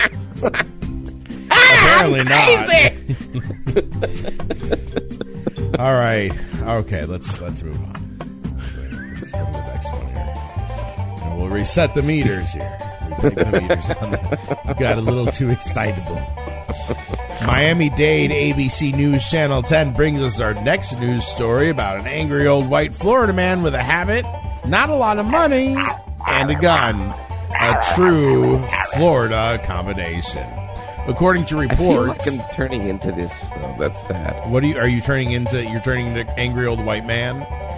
Apparently not. All right. Okay, let's let's move on. Let's go to the next one here. And we'll reset the meters here. We the meters on the, got a little too excitable. Miami-Dade A B C News Channel ten brings us our next news story about an angry old white Florida man with a habit, not a lot of money, and a gun. A true Florida combination. According to reports, I feel like I'm turning into this, though. That's sad. What are you? Are you turning into? You're turning into angry old white man?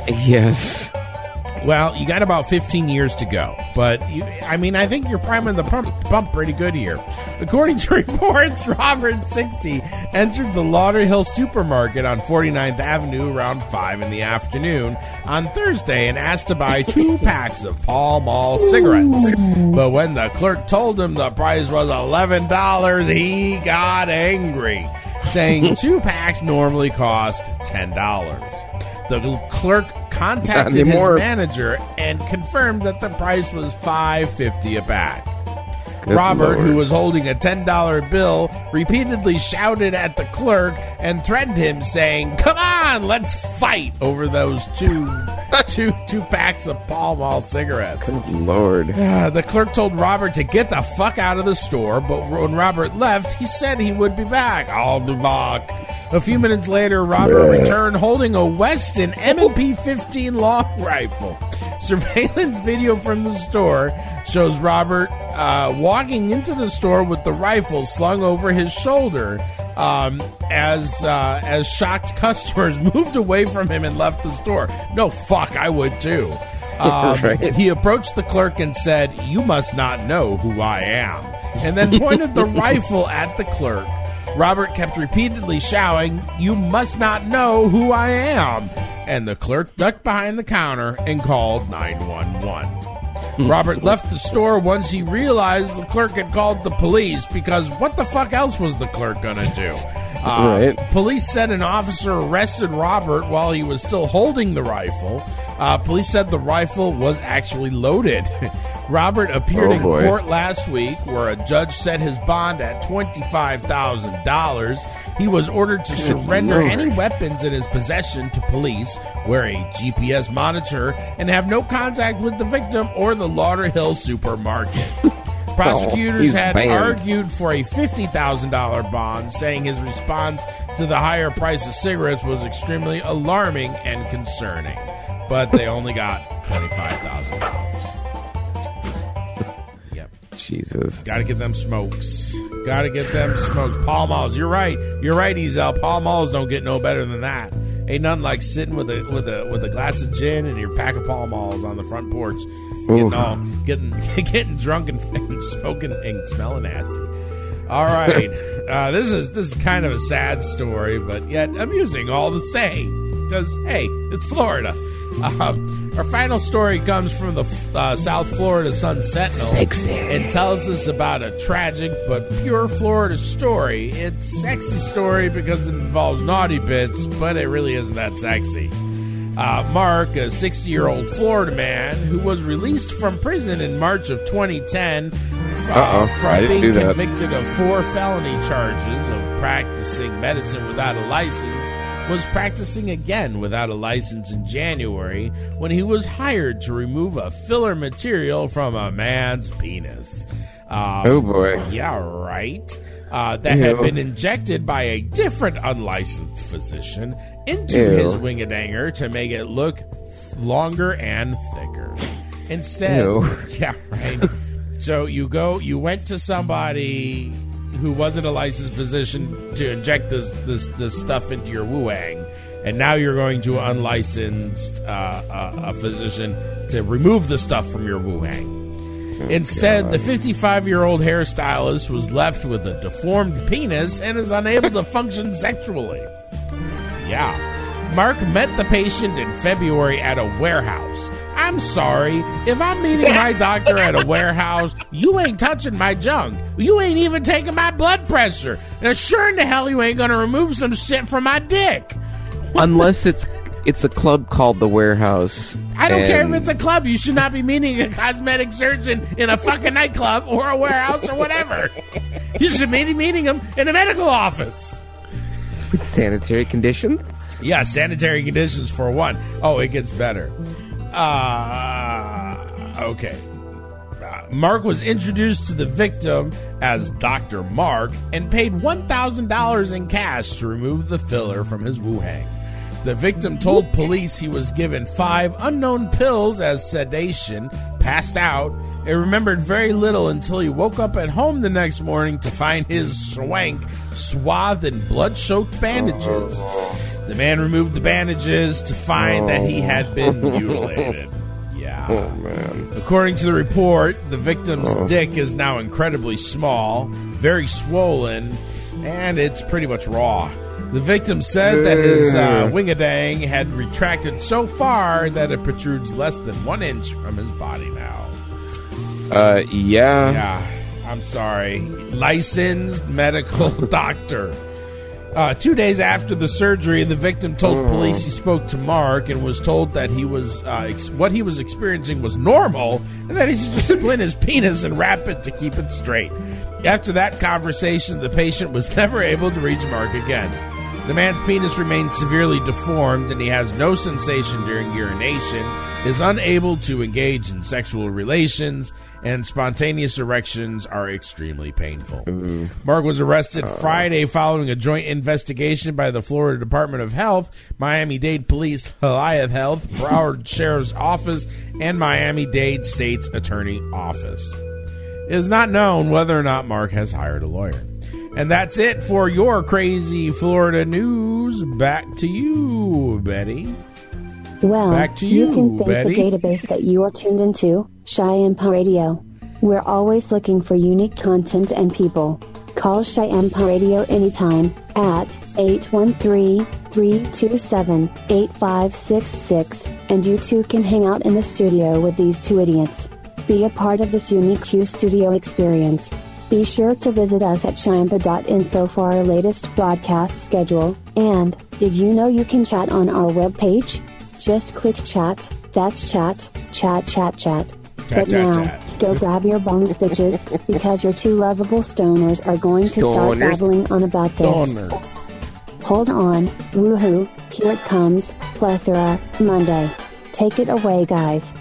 Yes. Well, you got about fifteen years to go, but you, I mean, I think you're priming the pump, pump pretty good here. According to reports, Robert, sixty, entered the Lauderhill supermarket on forty-ninth Avenue around five in the afternoon on Thursday and asked to buy two packs of Pall Mall cigarettes. But when the clerk told him the price was eleven dollars, he got angry, saying two packs normally cost ten dollars. The clerk contacted his manager and confirmed that the price was five fifty a pack. Good Robert, Lord. Who was holding a ten dollar bill, repeatedly shouted at the clerk and threatened him, saying, "Come on, let's fight over those two, two, two packs of Pall Mall cigarettes." Good Lord. Uh, the clerk told Robert to get the fuck out of the store, but when Robert left, he said he would be back. I'll be back. A few minutes later, Robert returned holding a Weston M and P fifteen long rifle. Surveillance video from the store shows Robert uh, walking into the store with the rifle slung over his shoulder um, as uh, as shocked customers moved away from him and left the store. No, fuck, I would too. Um, right. He approached the clerk and said, "You must not know who I am," and then pointed the rifle at the clerk. Robert kept repeatedly shouting, "You must not know who I am," and the clerk ducked behind the counter and called nine one one. Robert left the store once he realized the clerk had called the police, because what the fuck else was the clerk gonna do? Uh, right. Police said an officer arrested Robert while he was still holding the rifle. Uh, police said the rifle was actually loaded. Robert appeared oh, in boy. court last week, where a judge set his bond at twenty-five thousand dollars. He was ordered to surrender any weapons in his possession to police, wear a G P S monitor, and have no contact with the victim or the Lauderhill supermarket. Prosecutors oh, had banned. argued for a fifty thousand dollars bond, saying his response to the higher price of cigarettes was extremely alarming and concerning. But they only got twenty-five thousand dollars. Yep. Jesus. Got to get them smokes. Got to get them smokes. Pall Malls. You're right. You're right, Ezel. Pall Malls don't get no better than that. Ain't nothing like sitting with a with a with a glass of gin and your pack of Pall Malls on the front porch, getting Ooh. all getting getting drunk and, and smoking and smelling nasty. All right, uh, this is this is kind of a sad story, but yet amusing all the same. Because hey, it's Florida. Um, our final story comes from the uh, South Florida Sun Sentinel. Sexy. It tells us about a tragic but pure Florida story. It's a sexy story because it involves naughty bits, but it really isn't that sexy. Uh, Mark, a sixty-year-old Florida man who was released from prison in March of twenty ten uh, from being convicted of four felony charges of practicing medicine without a license, was practicing again without a license in January when he was hired to remove a filler material from a man's penis. Um, oh, boy. Yeah, right. Uh, that Ew. had been injected by a different unlicensed physician into Ew. his wingadanger to make it look longer and thicker. Instead, Ew. yeah, right. So you go, you went to somebody who wasn't a licensed physician to inject this this, this stuff into your woo-wang, and now you're going to an unlicensed uh, uh, a physician to remove the stuff from your woo-wang. Instead, God. the fifty-five-year-old hairstylist was left with a deformed penis and is unable to function sexually. Yeah. Mark met the patient in February at a warehouse. I'm sorry, if I'm meeting my doctor at a warehouse, you ain't touching my junk. You ain't even taking my blood pressure. And sure in the hell you ain't going to remove some shit from my dick. Unless it's it's a club called The Warehouse. I don't and... care if it's a club. You should not be meeting a cosmetic surgeon in a fucking nightclub or a warehouse or whatever. You should be meeting him in a medical office. With sanitary conditions? Yeah, sanitary conditions for one. Oh, it gets better. Uh, okay. Uh, Mark was introduced to the victim as Doctor Mark and paid one thousand dollars in cash to remove the filler from his woo-hang. The victim told police he was given five unknown pills as sedation, passed out, and remembered very little until he woke up at home the next morning to find his swank swathed in blood-soaked bandages. The man removed the bandages to find oh. that he had been mutilated. Yeah. Oh, man. According to the report, the victim's oh. dick is now incredibly small, very swollen, and it's pretty much raw. The victim said that his uh, wingadang had retracted so far that it protrudes less than one inch from his body now. Uh, yeah. Yeah, I'm sorry. Licensed medical doctor. Uh, two days after the surgery, the victim told police he spoke to Mark and was told that he was uh, ex- what he was experiencing was normal and that he should just split his penis and wrap it to keep it straight. After that conversation, the patient was never able to reach Mark again. The man's penis remains severely deformed and he has no sensation during urination, is unable to engage in sexual relations, and spontaneous erections are extremely painful. Mm-hmm. Mark was arrested uh, Friday following a joint investigation by the Florida Department of Health, Miami-Dade Police, Goliath Health, Broward Sheriff's Office, and Miami-Dade State's Attorney Office. It is not known whether or not Mark has hired a lawyer. And that's it for your crazy Florida news. Back to you, Betty. Well, Back to you, you can thank Betty. the database that you are tuned into, Cheyenne Radio. We're always looking for unique content and people. Call Cheyenne Radio anytime at eight one three, three two seven, eight five six six, and you too can hang out in the studio with these two idiots. Be a part of this unique Q Studio experience. Be sure to visit us at Cheyenne dot info for our latest broadcast schedule. And, did you know you can chat on our webpage? Just click chat, that's chat, chat, chat, chat. Chat, but chat, now, chat. go grab your bones, bitches, because your two lovable stoners are going to start Stoners. babbling on about this. Stoners. Hold on, woohoo, here it comes, Plethora, Monday. Take it away, guys.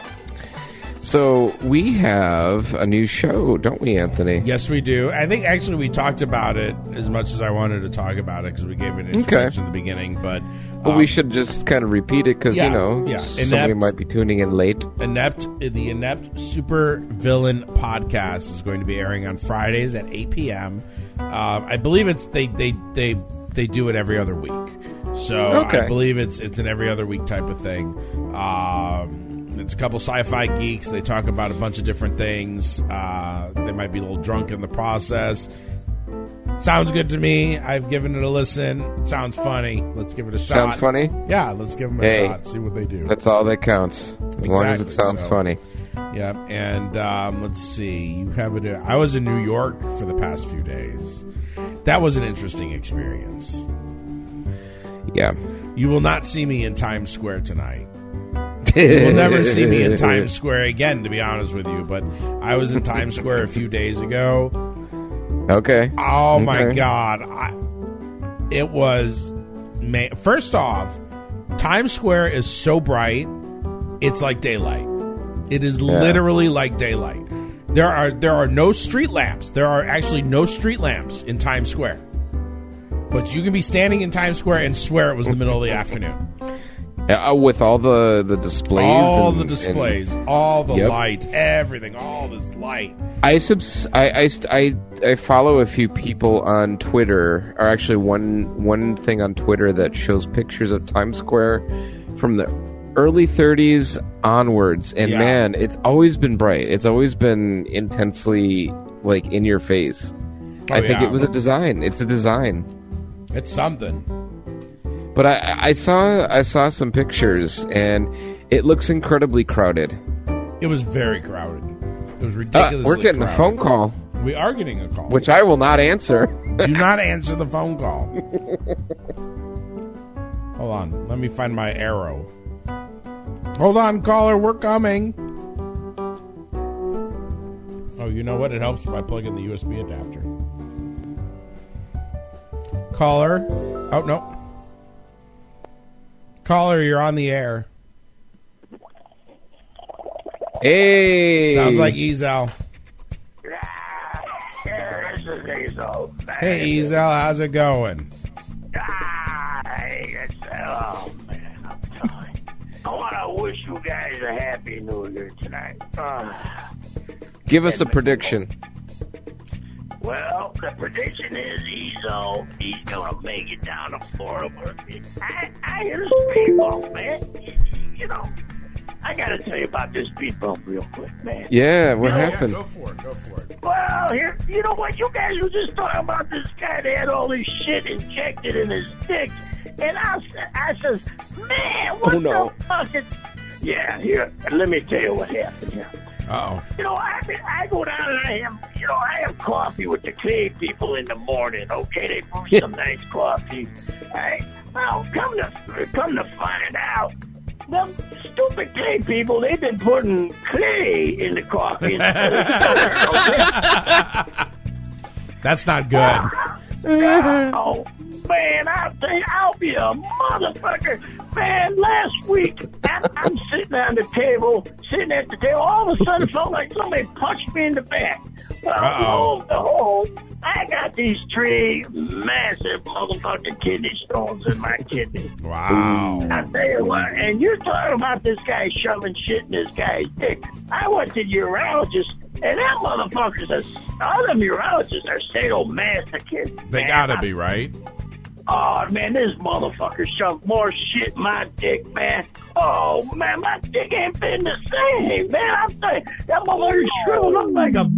So we have a new show, don't we, Anthony? Yes, we do. I think actually we talked about it as much as I wanted to talk about it because we gave it an introduction Okay. in the beginning. But But um, we should just kind of repeat it because, yeah, you know, yeah. somebody Inept- might be tuning in late. Inept, the Inept Super Villain podcast is going to be airing on Fridays at eight p.m. Um, I believe it's they they they they do it every other week. So Okay. I believe it's it's an every other week type of thing. Um, it's a couple sci-fi geeks. They talk about a bunch of different things. Uh, they might be a little drunk in the process. Sounds good to me. I've given it a listen. Sounds funny. Let's give it a shot. Sounds funny? Yeah, let's give them a Hey, shot. See what they do. That's all that counts, as long as it Exactly, sounds so- funny. Yeah, and um, let's see. You have it. I was in New York for the past few days. That was an interesting experience. Yeah. You will not see me in Times Square tonight. You will never see me in Times Square again, to be honest with you. But I was in Times Square a few days ago. Okay. Oh my Okay. God! I, it was. Ma- First off, Times Square is so bright, it's like daylight. It is Yeah. literally like daylight. There are there are no street lamps. There are actually no street lamps in Times Square. But you can be standing in Times Square and swear it was the middle of the afternoon. Uh, with all the, the displays. All and- the displays, and- all the Yep. lights, everything, all this light. I, subs- I, I, st- I, I follow a few people on Twitter, or actually one one thing on Twitter that shows pictures of Times Square from the early thirties onwards, and Yeah. man, it's always been bright. It's always been intensely like in your face. Oh, I think yeah. it was a design. It's a design. It's something. But I, I saw I saw some pictures, and it looks incredibly crowded. It was very crowded. It was Uh, ridiculously we're getting crowded. a phone call, We are getting a call. which I will not answer. Do not answer the phone call. Hold on. Let me find my arrow. Hold on, caller. We're coming. Oh, you know what? It helps if I plug in the U S B adapter. Caller. Oh, no. Caller, you're on the air. Hey. Sounds like Ezel. Yeah, this is Ezel. Hey, Ezel. How's it going? Ah, hey, it's, oh, man, I'm telling you. I want to wish you guys a happy new year tonight. Uh, Give us a prediction. well, the prediction is Ezel, he's going to make it down to Florida. I, I hear the speed bump, man. You know, I got to tell you about this speed bump real quick, man. Yeah, what You know, happened? Go for it. Go for it. Well, here, you know what? You guys were just talking about this guy that had all this shit injected in his dick. And I, sa- I says, man, what Oh, no. the fuck is... Yeah, here, let me tell you what happened here. Uh-oh. You know, I I go down and I have, you know, I have coffee with the Clay people in the morning, okay? They brew some nice coffee. Right? Well, come to, come to find out, them stupid Clay people, they've been putting clay in the coffee instead of sugar, okay? That's not good. Oh, man, I'll tell you, I'll be a motherfucker. Man, last week, I'm, I'm sitting on the table, sitting at the table, all of a sudden it felt like somebody punched me in the back. Well, Uh-oh. lo and behold, I got these three massive motherfucking kidney stones in my kidney. Wow. I tell you what, and you're talking about this guy shoving shit in this guy's dick. I went to the urologist, and that motherfuckers, are, all them urologists are sadomasochists. They man. gotta be, right? Oh, man, this motherfucker shoved more shit in my dick, man. Oh, man, my dick ain't been the same, man. I'm saying, that motherfucker shriveled up like a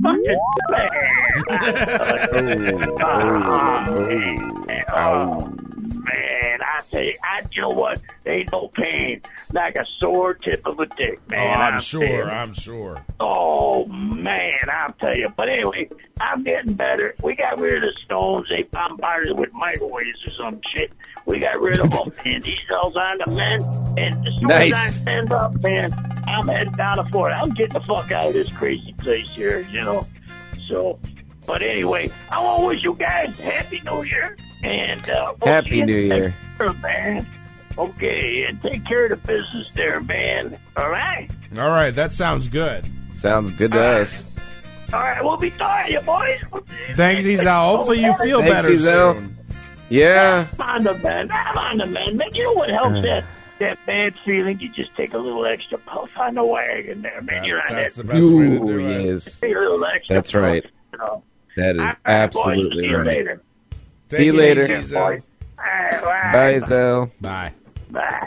fucking man. oh, man. Oh, man, I tell you, I, you know what? There ain't no pain like a sore tip of a dick, Oh, man. I'm I'll sure. tell you. I'm sure. Oh, man, I'll tell you. But anyway, I'm getting better. We got rid of the stones. They bombarded it with microwaves or some shit. We got rid of them. And these cells on the men. And as soon Nice. as I stand up, man, I'm heading down to Florida. I'm getting the fuck out of this crazy place here, you know. So, but anyway, I want to wish you guys Happy New Year. And uh, we'll Happy see you New next Year. year, man. Okay, and take care of the business there, man. All right? All right, that sounds good. Sounds good to All right. us. All right, we'll be talking to you, boys. Thanks, Ezel. Hopefully you feel Thanks, better Ezel. soon. Yeah. I'm on the man. I'm on the man. Man, you know what helps that that bad feeling? You just take a little extra puff on the wagon there, man. That's, You're on that's that. the best way to Ooh, do it. yes. Take a little extra That's puff, right. You know. That is All right, boys, absolutely see you right. later. Take See you it later. easy, Boys. Ezel. All right, Bye, bye. Zell. Bye. Bye.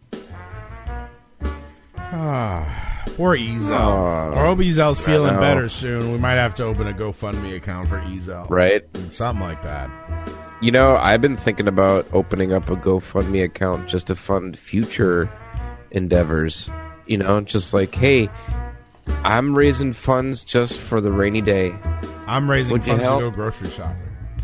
Ah, poor Ezel. Aw. I hope Ezel's I feeling know. better soon. We might have to open a GoFundMe account for Ezel. Right? Something like that. You know, I've been thinking about opening up a GoFundMe account just to fund future endeavors. You know, just like, hey, I'm raising funds just for the rainy day. I'm raising Would you funds to help? go grocery shopping.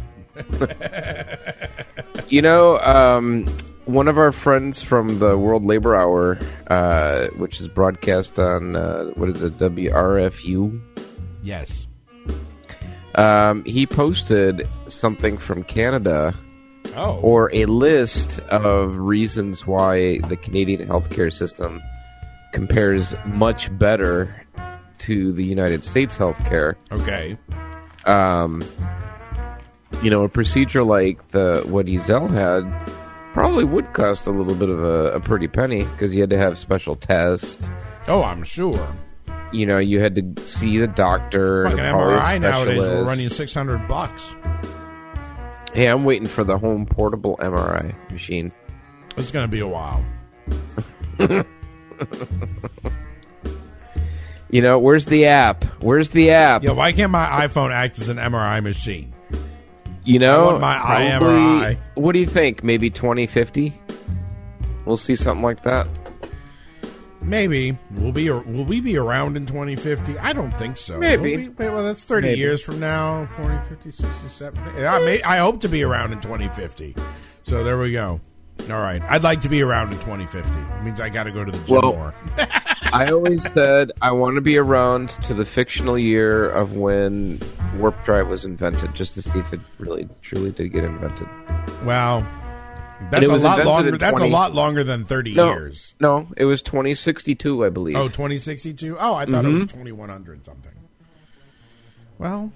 You know, um, one of our friends from the World Labor Hour, uh, which is broadcast on, uh, what is it, W R F U? Yes. Um, he posted something from Canada, Oh. or a list of reasons why the Canadian healthcare system compares much better to the United States healthcare. Okay. Um, you know, a procedure like the what Ezel had probably would cost a little bit of a, a pretty penny because you had to have special tests. Oh, I'm sure. You know, you had to see the doctor. Fucking the M R I poly nowadays will specialist. run you six hundred bucks. Hey, I'm waiting for the home portable M R I machine. It's going to be a while. You know, where's the app? Where's the app? Yeah, why can't my iPhone act as an M R I machine? You know, I want my I M R I. What do you think? Maybe twenty fifty? We'll see something like that. Maybe. Will be will we be around in twenty fifty? I don't think so. Maybe. We, wait, well, that's thirty Maybe. years from now. forty, fifty, sixty, seventy. I, may, I hope to be around in twenty fifty. So there we go. All right. I'd like to be around in twenty fifty. It means I got to go to the gym Well, more. I always said I want to be around to the fictional year of when warp drive was invented, just to see if it really, truly did get invented. Wow. And That's it a was lot invented longer. in That's twenty a lot longer than thirty No, years. No, it was twenty sixty-two, I believe. Oh, twenty sixty-two? Oh, I thought it Mhm. was twenty-one hundred something. Well,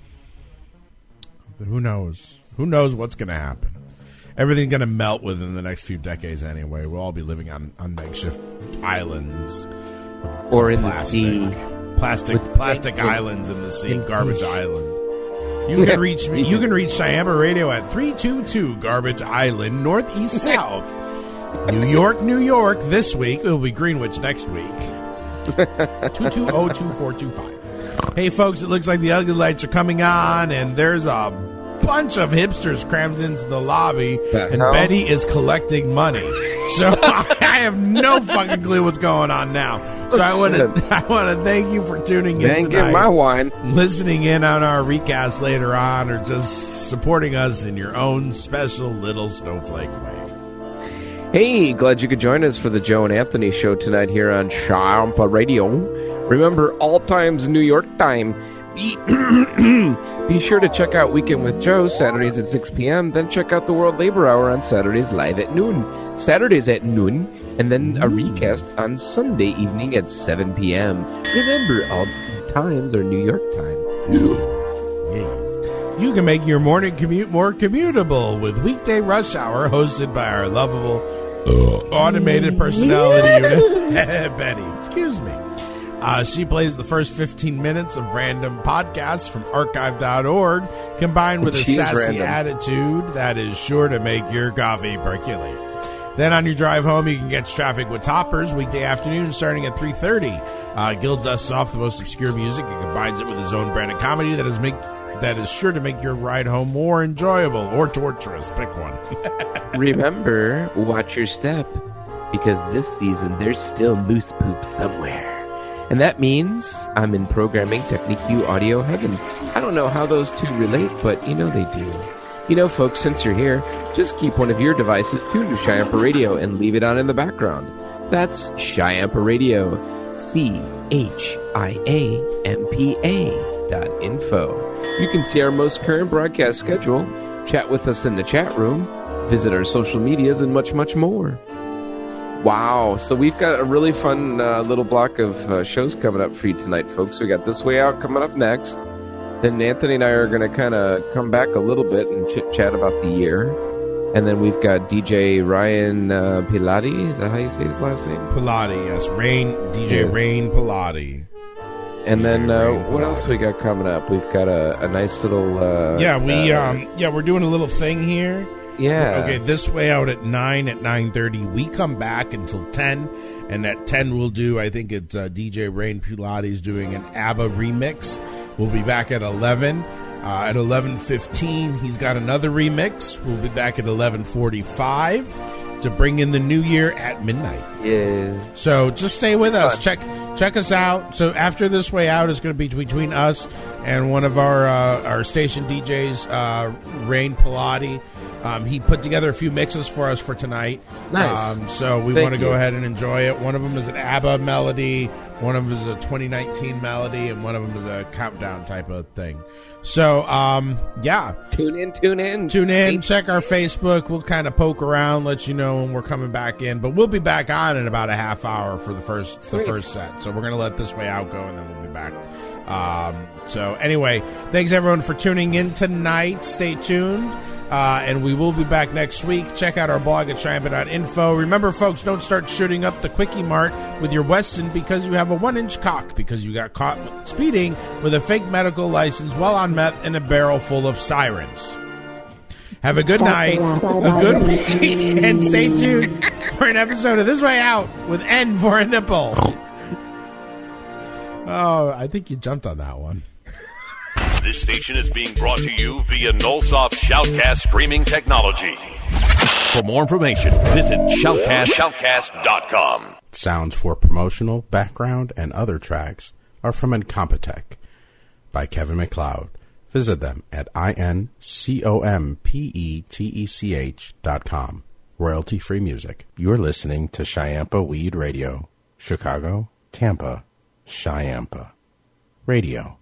who knows? Who knows what's going to happen? Everything's going to melt within the next few decades anyway. We'll all be living on, on makeshift islands. Or in plastic, the sea. Plastic, With- plastic in- islands in the sea. in Garbage fish. Island. You can reach me. You can reach Sciampa Radio at three two two Garbage Island, Northeast South, New York, New York. This week it will be Greenwich next week. two two zero two four two five. Hey, folks! It looks like the ugly lights are coming on, and there's a bunch of hipsters crammed into the lobby, The and hell? Betty is collecting money. So I have no fucking clue what's going on now. So I want to I want to thank you for tuning in They ain't tonight, getting my wine. listening in on our recast later on, or just supporting us in your own special little snowflake way. Hey, glad you could join us for the Joe and Anthony show tonight here on Sciampa Radio. Remember, all times New York time. Be, be sure to check out Weekend with Joe Saturdays at six p.m. Then check out the World Labor Hour on Saturdays live at noon. Saturdays at noon, and then a recast on Sunday evening at seven p.m. Remember, all times are New York time. Yes. You can make your morning commute more commutable with Weekday Rush Hour, hosted by our lovable automated personality unit, Betty. Excuse me. Uh, she plays the first fifteen minutes of random podcasts from archive dot org, combined with a She is sassy random. attitude that is sure to make your coffee percolate. Then on your drive home, you can get Traffic with Toppers, weekday afternoon starting at three thirty. Uh, Gil dusts off the most obscure music and combines it with his own brand of comedy that is make that is sure to make your ride home more enjoyable or torturous. Pick one. Remember, watch your step, because this season there's still moose poop somewhere. And that means I'm in Programming Technique U Audio Heaven. I don't know how those two relate, but you know they do. You know, folks, since you're here, just keep one of your devices tuned to Sciampa Radio and leave it on in the background. That's Sciampa Radio. C H I A M P A dot info. You can see our most current broadcast schedule, chat with us in the chat room, visit our social medias, and much, much more. Wow, so we've got a really fun uh, little block of uh, shows coming up for you tonight, folks. We got This Way Out coming up next. Then Anthony and I are going to kind of come back a little bit and chit-chat about the year. And then we've got D J Ryan uh, Pilati. Is that how you say his last name? Pilati, yes. Rain, D J Yes. Rain Pilati. And then uh, Rain what else we got coming up? We've got a, a nice little... Uh, Yeah, we uh, um yeah, we're doing a little thing here. Yeah. Okay, This Way Out at nine, at nine thirty. We come back until ten, and at ten we'll do, I think it's uh, D J Rain Pilates doing an ABBA remix. We'll be back at eleven. Uh, at eleven fifteen, he's got another remix. We'll be back at eleven forty-five to bring in the new year at midnight. Yeah. So just stay with us. Fun. Check check us out. So after This Way Out is going to be between us and one of our uh, our station D Js, uh, Rain Pilati. Um, he put together a few mixes for us for tonight. Nice. Um, so we Thank want to go you. ahead and enjoy it. One of them is an ABBA melody. One of them is a twenty nineteen melody. And one of them is a countdown type of thing. So, um, yeah. Tune in, tune in. Tune in, Stay- check our Facebook. We'll kind of poke around, let you know when we're coming back in. But we'll be back on in about a half hour for the first Sweet. the first set. So we're going to let This Way Out go, and then we'll be back. Um, so anyway, thanks everyone for tuning in tonight. Stay tuned. Uh, and we will be back next week. Check out our blog at Sciampa dot info. Remember, folks, don't start shooting up the Quickie Mart with your Wesson because you have a one-inch cock, because you got caught speeding with a fake medical license while on meth and a barrel full of sirens. Have a good night, a good week, and stay tuned for an episode of This Way Out with N for a nipple. Oh, I think you jumped on that one. This station is being brought to you via Nullsoft Shoutcast streaming technology. For more information, visit shoutcast shoutcast dot com. Sounds for promotional, background, and other tracks are from Incompetech by Kevin MacLeod. Visit them at I N C O M P E T E C H dot com. Royalty-free music. You're listening to Chiampa Weed Radio. Chicago, Tampa, Chiampa Radio.